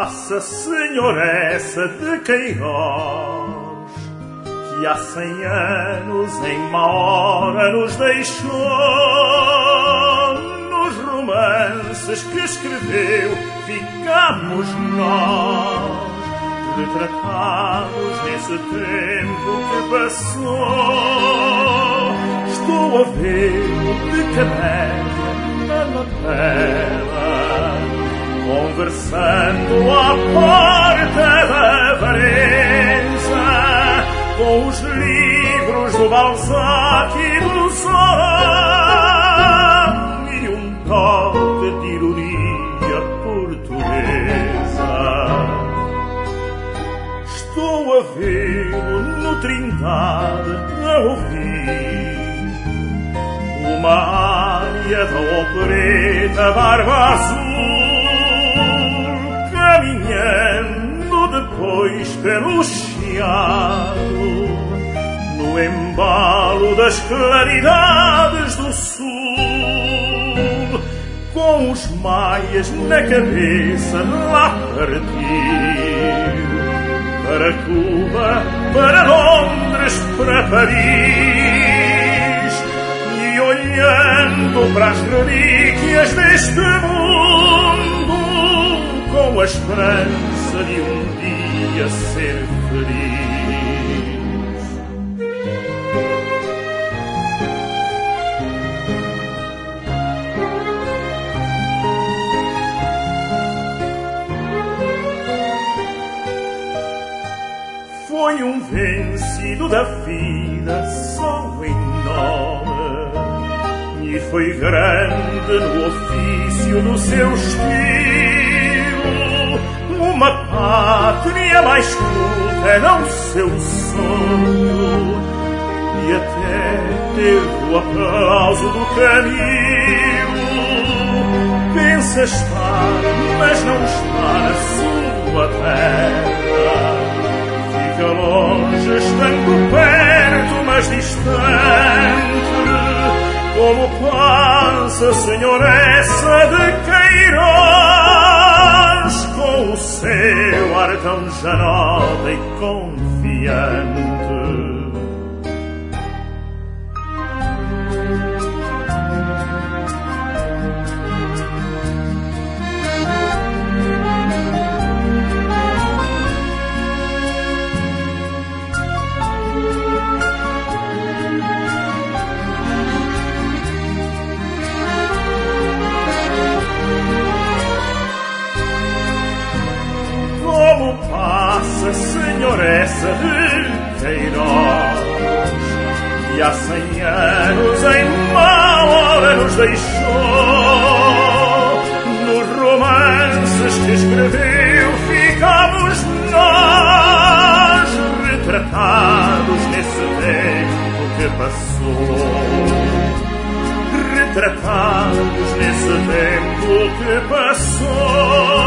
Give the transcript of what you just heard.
passa, senhoressa de Queiroz, que há 100 anos em má hora nos deixou. Nos romances que escreveu ficamos nós, retratados nesse tempo que passou. Estou a ver-o de camélia na lapela, conversando à porta da Varença, com os livros do Balzac e do Zola e um toque de ironia portuguesa. Estou a vê-lo no Trindade a ouvir uma área da opereta Barba Azul, caminhando depois pelo Chiado, no embalo das claridades do sul, com os maias na cabeça lá partir, para Cuba, para Londres, para Paris, e olhando para as relíquias deste mundo, com a esperança de um dia ser feliz. Foi um vencido da vida só em nome, e foi grande no ofício do seu estilo. Uma pátria mais curta era o seu sonho, e até teve o aplauso do Camilo. Pensa estar, mas não está na sua terra. Fica longe, estando perto, mas distante, como passa, senhoressa de Queiroz, com o seu ar tão já nova e confiante. Como passa, senhoressa de Queiroz, que há 100 anos em má hora nos deixou. Nos romances que escreveu ficamos nós, retratados nesse tempo que passou. Retratados nesse tempo que passou.